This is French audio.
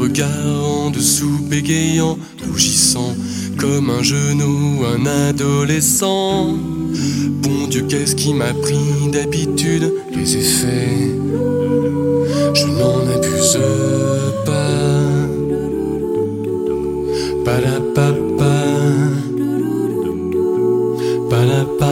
regard en dessous bégayant, rougissant comme un genou, un adolescent. Bon Dieu, qu'est-ce qui m'a pris d'habitude, les effets, je n'en abuse pas. Palapapa, palapapa.